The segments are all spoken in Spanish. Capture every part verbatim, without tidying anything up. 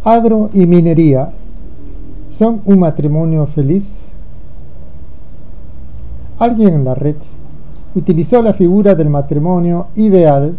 Agro y minería, ¿son un matrimonio feliz? Alguien en la red utilizó la figura del matrimonio ideal,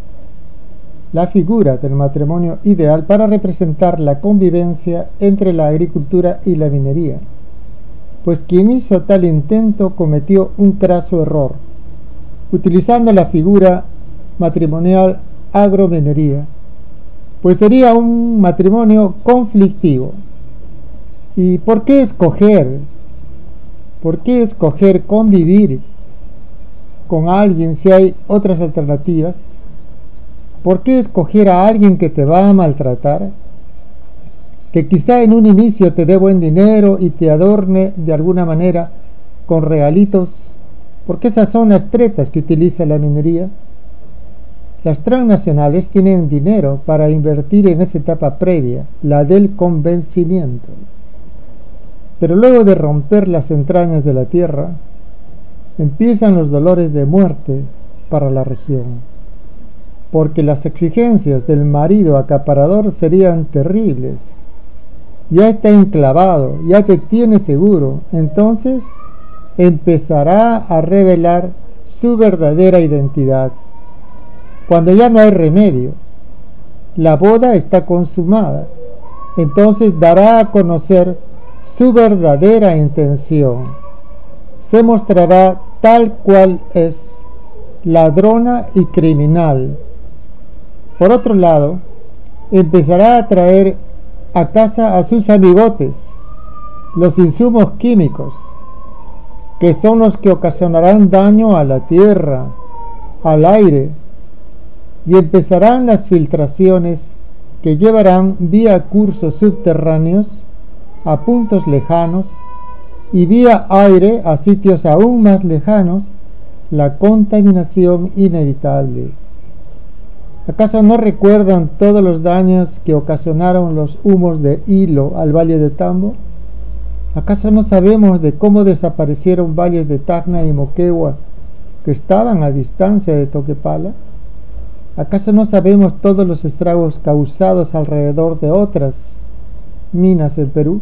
la figura del matrimonio ideal para representar la convivencia entre la agricultura y la minería, pues quien hizo tal intento cometió un craso error, utilizando la figura matrimonial agrominería, pues sería un matrimonio conflictivo. ¿Y por qué escoger? ¿Por qué escoger convivir con alguien si hay otras alternativas? ¿Por qué escoger a alguien que te va a maltratar? Que quizá en un inicio te dé buen dinero y te adorne de alguna manera con regalitos, porque esas son las tretas que utiliza la minería. Las transnacionales tienen dinero para invertir en esa etapa previa, la del convencimiento. Pero luego de romper las entrañas de la tierra, empiezan los dolores de muerte para la región, porque las exigencias del marido acaparador serían terribles. Ya está enclavado, ya te tiene seguro, entonces empezará a revelar su verdadera identidad. Cuando ya no hay remedio, la boda está consumada, entonces dará a conocer su verdadera intención. Se mostrará tal cual es, ladrona y criminal. Por otro lado, empezará a traer a casa a sus amigotes, los insumos químicos, que son los que ocasionarán daño a la tierra, al aire, y empezarán las filtraciones que llevarán vía cursos subterráneos a puntos lejanos y vía aire a sitios aún más lejanos, la contaminación inevitable. ¿Acaso no recuerdan todos los daños que ocasionaron los humos de Hilo al valle de Tambo? ¿Acaso no sabemos de cómo desaparecieron valles de Tacna y Moquegua que estaban a distancia de Toquepala? ¿Acaso no sabemos todos los estragos causados alrededor de otras minas en Perú?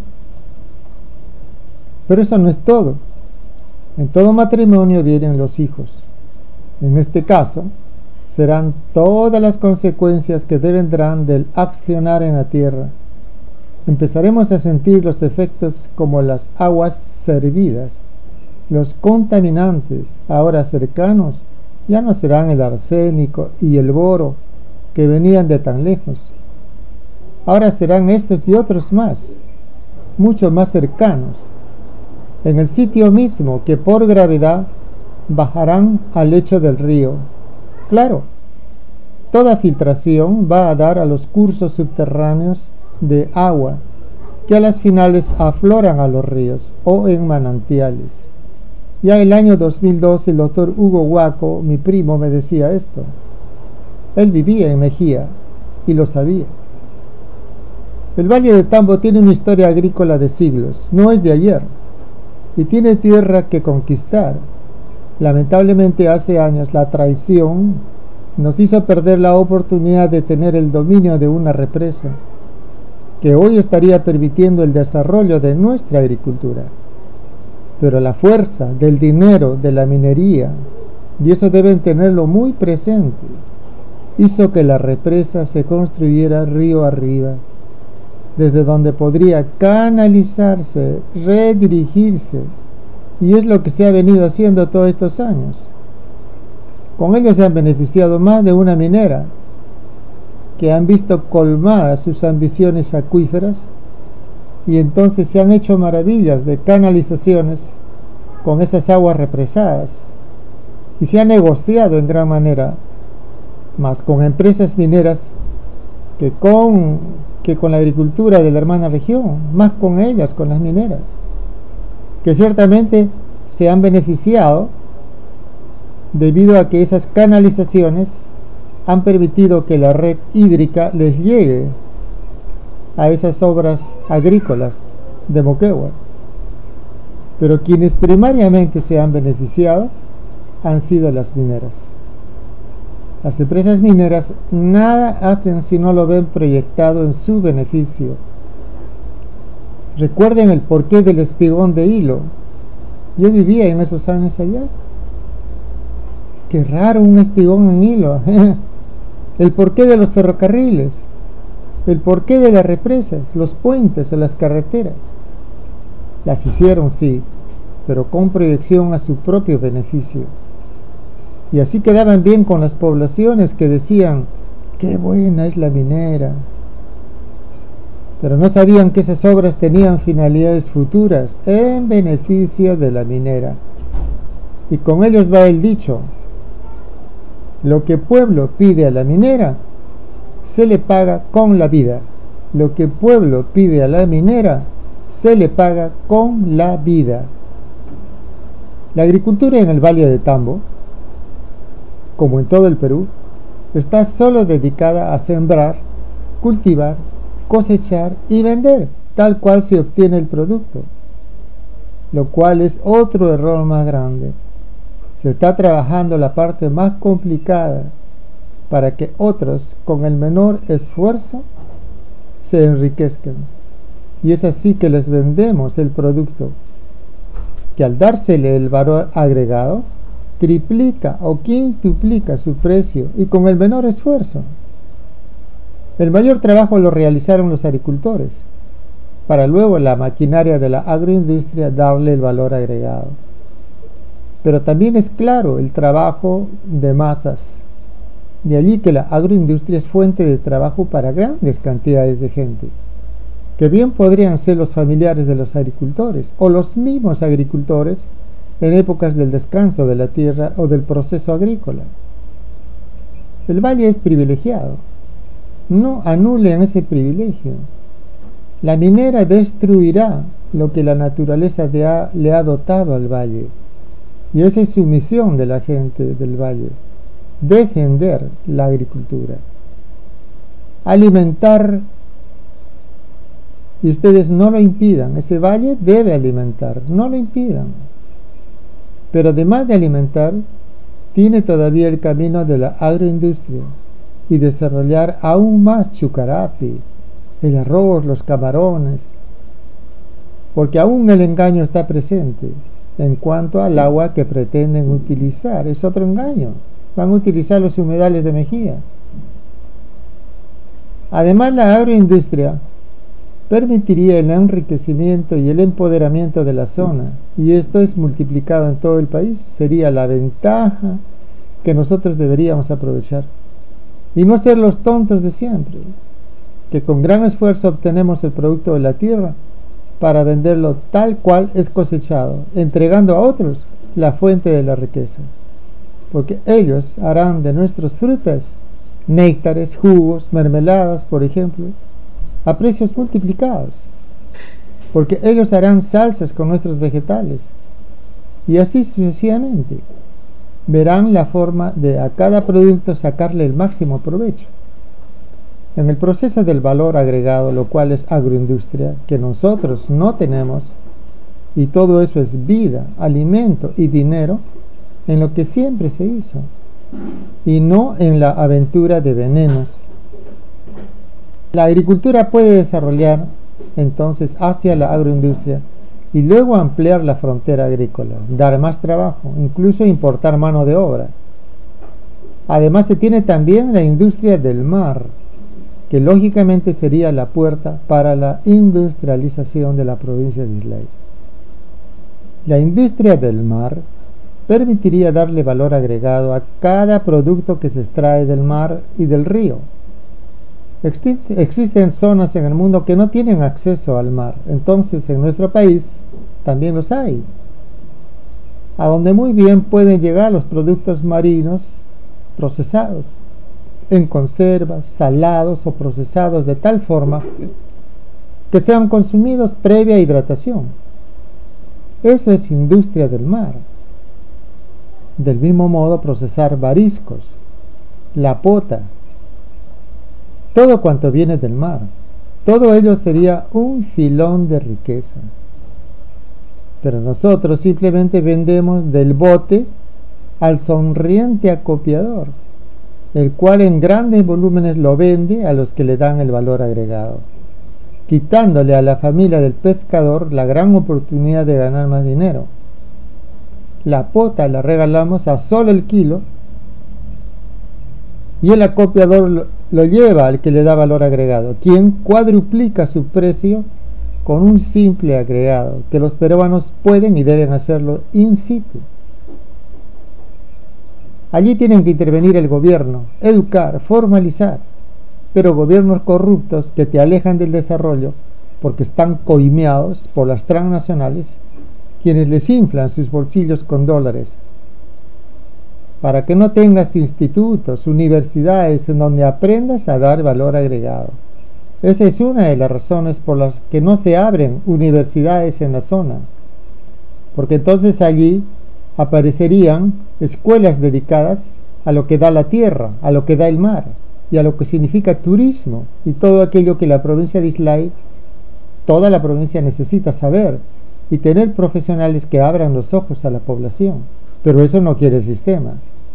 Pero eso no es todo. En todo matrimonio vienen los hijos. En este caso, serán todas las consecuencias que vendrán del accionar en la tierra. Empezaremos a sentir los efectos como las aguas servidas. Los contaminantes, ahora cercanos, ya no serán el arsénico y el boro que venían de tan lejos. Ahora serán estos y otros más, mucho más cercanos, en el sitio mismo que por gravedad bajarán al lecho del río. Claro, toda filtración va a dar a los cursos subterráneos de agua que a las finales afloran a los ríos o en manantiales. Ya el año dos mil doce el doctor Hugo Huaco, mi primo, me decía esto. Él vivía en Mejía y lo sabía. El Valle de Tambo tiene una historia agrícola de siglos, no es de ayer, y tiene tierra que conquistar. Lamentablemente hace años la traición nos hizo perder la oportunidad de tener el dominio de una represa que hoy estaría permitiendo el desarrollo de nuestra agricultura. Pero la fuerza del dinero de la minería, y eso deben tenerlo muy presente, hizo que la represa se construyera río arriba, desde donde podría canalizarse, redirigirse, y es lo que se ha venido haciendo todos estos años. Con ello se han beneficiado más de una minera, que han visto colmadas sus ambiciones acuíferas, y entonces se han hecho maravillas de canalizaciones con esas aguas represadas, y se ha negociado en gran manera más con empresas mineras que con, que con la agricultura de la hermana región, más con ellas, con las mineras, que ciertamente se han beneficiado debido a que esas canalizaciones han permitido que la red hídrica les llegue a esas obras agrícolas de Moquegua. Pero quienes primariamente se han beneficiado han sido las mineras. Las empresas mineras nada hacen si no lo ven proyectado en su beneficio. Recuerden el porqué del espigón de hilo. Yo vivía en esos años allá. Qué raro un espigón en hilo. El porqué de los ferrocarriles, el porqué de las represas, los puentes o las carreteras. Las hicieron, sí, pero con proyección a su propio beneficio. Y así quedaban bien con las poblaciones que decían, qué buena es la minera. Pero no sabían que esas obras tenían finalidades futuras en beneficio de la minera. Y con ellos va el dicho, lo que pueblo pide a la minera, se le paga con la vida. Lo que pueblo pide a la minera, se le paga con la vida. La agricultura en el Valle de Tambo, como en todo el Perú, está solo dedicada a sembrar, cultivar, cosechar y vender, tal cual se obtiene el producto, lo cual es otro error más grande. Se está trabajando la parte más complicada para que otros, con el menor esfuerzo, se enriquezcan. Y es así que les vendemos el producto, que al dársele el valor agregado, triplica o quintuplica su precio y con el menor esfuerzo. El mayor trabajo lo realizaron los agricultores, para luego la maquinaria de la agroindustria darle el valor agregado. Pero también es claro el trabajo de masas. De allí que la agroindustria es fuente de trabajo para grandes cantidades de gente, que bien podrían ser los familiares de los agricultores o los mismos agricultores en épocas del descanso de la tierra o del proceso agrícola. El valle es privilegiado. No anulen ese privilegio. La minera destruirá lo que la naturaleza le ha, le ha dotado al valle. Y esa es su misión de la gente del valle. Defender la agricultura. Alimentar. Y ustedes no lo impidan. Ese valle debe alimentar. No lo impidan. Pero además de alimentar, tiene todavía el camino de la agroindustria y desarrollar aún más Chucarapi, el arroz, los camarones, porque aún el engaño está presente en cuanto al agua que pretenden utilizar. Es otro engaño. Van a utilizar los humedales de Mejía. Además, la agroindustria permitiría el enriquecimiento y el empoderamiento de la zona, y esto es multiplicado en todo el país. Sería la ventaja que nosotros deberíamos aprovechar y no ser los tontos de siempre, que con gran esfuerzo obtenemos el producto de la tierra para venderlo tal cual es cosechado, entregando a otros la fuente de la riqueza, porque ellos harán de nuestras frutas néctares, jugos, mermeladas, por ejemplo, a precios multiplicados, porque ellos harán salsas con nuestros vegetales, y así sucesivamente. Verán la forma de a cada producto sacarle el máximo provecho. En el proceso del valor agregado, lo cual es agroindustria, que nosotros no tenemos, y todo eso es vida, alimento y dinero, en lo que siempre se hizo, y no en la aventura de venenos. La agricultura puede desarrollar entonces hacia la agroindustria y luego ampliar la frontera agrícola, dar más trabajo, incluso importar mano de obra. Además se tiene también la industria del mar, que lógicamente sería la puerta para la industrialización de la provincia de Islay. La industria del mar permitiría darle valor agregado a cada producto que se extrae del mar y del río. Existen zonas en el mundo que no tienen acceso al mar, entonces en nuestro país también los hay, a donde muy bien pueden llegar los productos marinos procesados, en conservas, salados o procesados de tal forma que sean consumidos previa hidratación. Eso es industria del mar. Del mismo modo, procesar mariscos, la pota, todo cuanto viene del mar, todo ello sería un filón de riqueza. Pero nosotros simplemente vendemos del bote al sonriente acopiador, el cual en grandes volúmenes lo vende a los que le dan el valor agregado, quitándole a la familia del pescador la gran oportunidad de ganar más dinero. La pota la regalamos a solo el kilo y el acopiador lo, lo lleva al que le da valor agregado, quien cuadruplica su precio con un simple agregado, que los peruanos pueden y deben hacerlo in situ. Allí tienen que intervenir el gobierno, educar, formalizar, pero gobiernos corruptos que te alejan del desarrollo porque están coimeados por las transnacionales, quienes les inflan sus bolsillos con dólares. Para que no tengas institutos, universidades en donde aprendas a dar valor agregado. Esa es una de las razones por las que no se abren universidades en la zona, porque entonces allí aparecerían escuelas dedicadas a lo que da la tierra, a lo que da el mar y a lo que significa turismo y todo aquello que la provincia de Islay, toda la provincia necesita saber y tener profesionales que abran los ojos a la población, pero eso no quiere el sistema.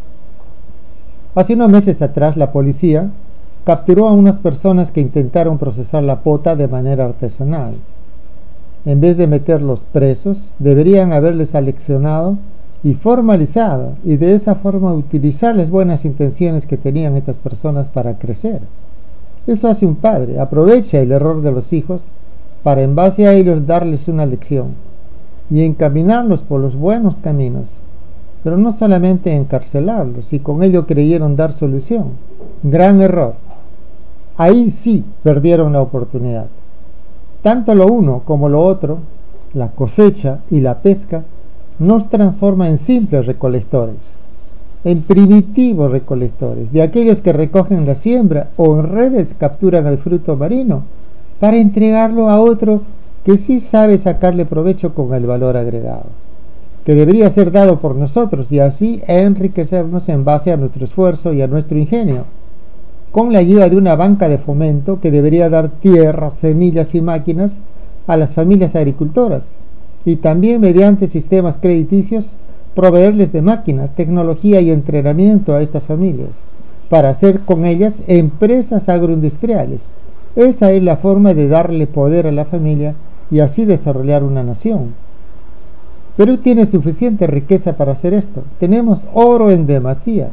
Hace unos meses atrás la policía capturó a unas personas que intentaron procesar la pota de manera artesanal. En vez de meterlos presos, deberían haberles aleccionado y formalizado, y de esa forma utilizar las buenas intenciones que tenían estas personas para crecer. Eso hace un padre, aprovecha el error de los hijos para en base a ellos darles una lección y encaminarlos por los buenos caminos, pero no solamente encarcelarlos, y con ello creyeron dar solución. Gran error. Ahí sí perdieron la oportunidad. Tanto lo uno como lo otro, la cosecha y la pesca, nos transforma en simples recolectores, en primitivos recolectores, de aquellos que recogen la siembra o en redes capturan el fruto marino para entregarlo a otro que sí sabe sacarle provecho con el valor agregado, que debería ser dado por nosotros y así enriquecernos en base a nuestro esfuerzo y a nuestro ingenio, con la ayuda de una banca de fomento que debería dar tierras, semillas y máquinas a las familias agricultoras, y también mediante sistemas crediticios proveerles de máquinas, tecnología y entrenamiento a estas familias, para hacer con ellas empresas agroindustriales. Esa es la forma de darle poder a la familia y así desarrollar una nación. Perú tiene suficiente riqueza para hacer esto. Tenemos oro en demasía,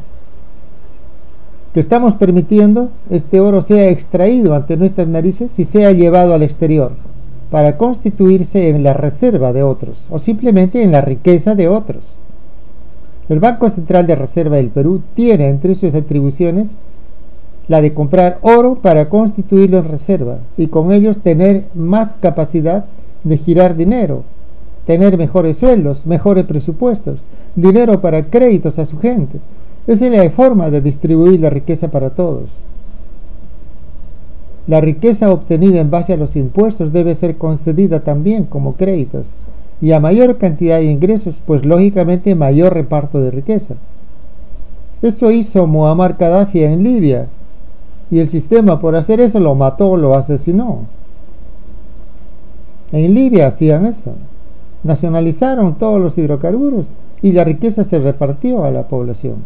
que estamos permitiendo este oro sea extraído ante nuestras narices y sea llevado al exterior para constituirse en la reserva de otros o simplemente en la riqueza de otros. El Banco Central de Reserva del Perú tiene entre sus atribuciones la de comprar oro para constituirlo en reserva y con ellos tener más capacidad de girar dinero, tener mejores sueldos, mejores presupuestos, dinero para créditos a su gente. Esa es la forma de distribuir la riqueza para todos. La riqueza obtenida en base a los impuestos debe ser concedida también como créditos, y a mayor cantidad de ingresos, pues lógicamente mayor reparto de riqueza. Eso hizo Muammar Gaddafi en Libia, y el sistema por hacer eso lo mató o lo asesinó. En Libia hacían eso, nacionalizaron todos los hidrocarburos y la riqueza se repartió a la población.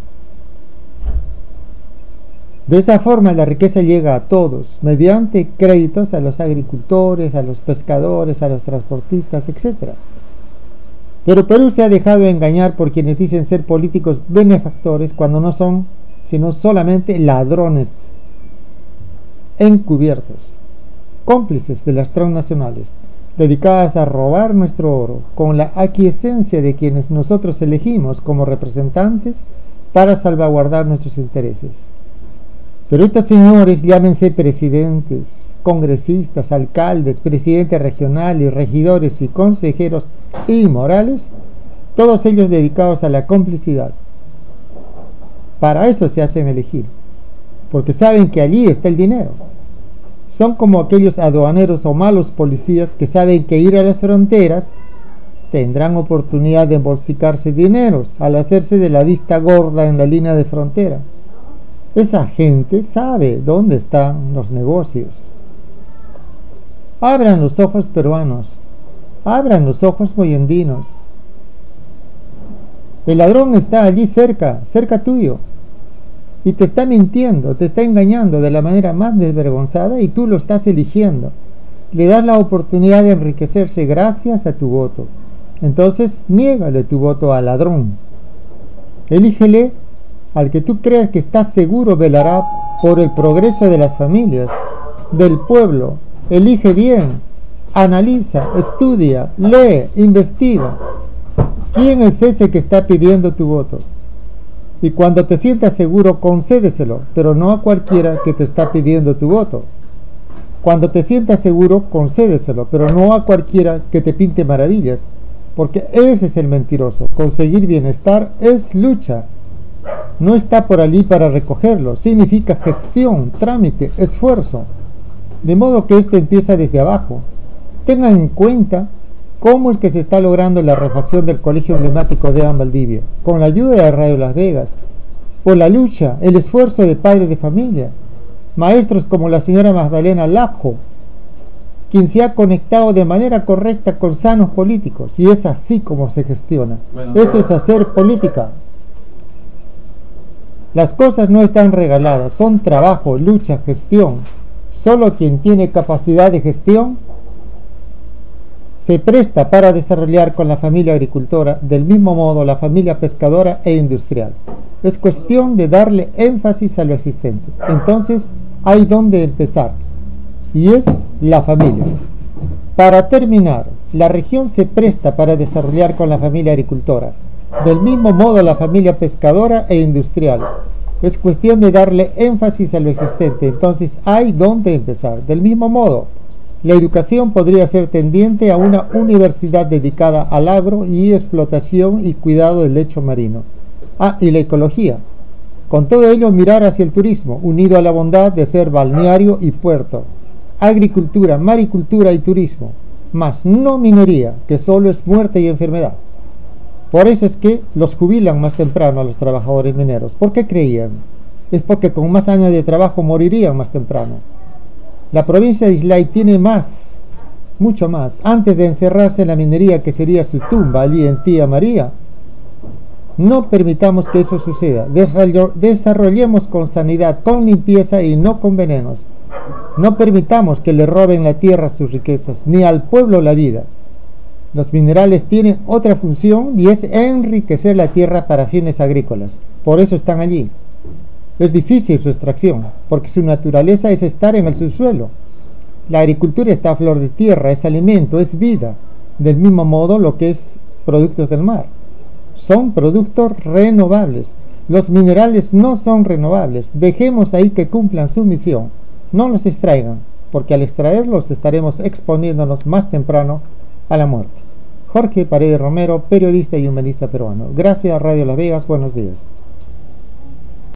De esa forma la riqueza llega a todos, mediante créditos a los agricultores, a los pescadores, a los transportistas, etcétera. Pero Perú se ha dejado engañar por quienes dicen ser políticos benefactores cuando no son, sino solamente ladrones encubiertos, cómplices de las transnacionales, dedicadas a robar nuestro oro, con la aquiescencia de quienes nosotros elegimos como representantes para salvaguardar nuestros intereses. Pero estos señores, llámense presidentes, congresistas, alcaldes, presidentes regionales, regidores y consejeros inmorales, todos ellos dedicados a la complicidad. Para eso se hacen elegir, porque saben que allí está el dinero. Son como aquellos aduaneros o malos policías que saben que ir a las fronteras tendrán oportunidad de embolsicarse dineros al hacerse de la vista gorda en la línea de frontera. Esa gente sabe dónde están los negocios. Abran los ojos peruanos, abran los ojos moyendinos. El ladrón está allí cerca, cerca tuyo. y te está mintiendo, te está engañando de la manera más desvergonzada y tú lo estás eligiendo. Le das la oportunidad de enriquecerse gracias a tu voto. Entonces, niégale tu voto al ladrón. Elígele al que tú creas que estás seguro velará por el progreso de las familias, del pueblo. Elige bien, analiza, estudia, lee, investiga. ¿Quién es ese que está pidiendo tu voto? Y cuando te sientas seguro, concédeselo, pero no a cualquiera que te está pidiendo tu voto. Cuando te sientas seguro, concédeselo, pero no a cualquiera que te pinte maravillas, porque ese es el mentiroso. Conseguir bienestar es lucha. No está por allí para recogerlo. Significa gestión, trámite, esfuerzo. De modo que esto empieza desde abajo. Tengan en cuenta cómo es que se está logrando la refacción del Colegio Emblemático de Valdivia, con la ayuda de Radio Las Vegas, por la lucha, el esfuerzo de padres de familia, maestros como la señora Magdalena Lajo, quien se ha conectado de manera correcta con sanos políticos, y es así como se gestiona. Bueno, eso es hacer política. Las cosas no están regaladas, son trabajo, lucha, gestión. Solo quien tiene capacidad de gestión se presta para desarrollar con la familia agricultora, del mismo modo la familia pescadora e industrial. Es cuestión de darle énfasis a lo existente. Entonces hay donde empezar, y es la familia. Para terminar, la región se presta para desarrollar con la familia agricultora, del mismo modo la familia pescadora e industrial. Es cuestión de darle énfasis a lo existente. Entonces hay donde empezar. Del mismo modo, la educación podría ser tendiente a una universidad dedicada al agro y explotación y cuidado del lecho marino. Ah, y la ecología. Con todo ello, mirar hacia el turismo, unido a la bondad de ser balneario y puerto. Agricultura, maricultura y turismo, mas no minería, que solo es muerte y enfermedad. Por eso es que los jubilan más temprano a los trabajadores mineros. ¿Por qué creían? Es porque con más años de trabajo morirían más temprano. La provincia de Islay tiene más, mucho más, antes de encerrarse en la minería que sería su tumba allí en Tía María. No permitamos que eso suceda. Desarrollemos con sanidad, con limpieza y no con venenos. No permitamos que le roben la tierra sus riquezas, ni al pueblo la vida. Los minerales tienen otra función y es enriquecer la tierra para fines agrícolas. Por eso están allí. Es difícil su extracción, porque su naturaleza es estar en el subsuelo. La agricultura está a flor de tierra, es alimento, es vida. Del mismo modo lo que es productos del mar. Son productos renovables. Los minerales no son renovables. Dejemos ahí que cumplan su misión. No los extraigan, porque al extraerlos estaremos exponiéndonos más temprano a la muerte. Jorge Paredes Romero, periodista y humanista peruano. Gracias, Radio Las Vegas. Buenos días.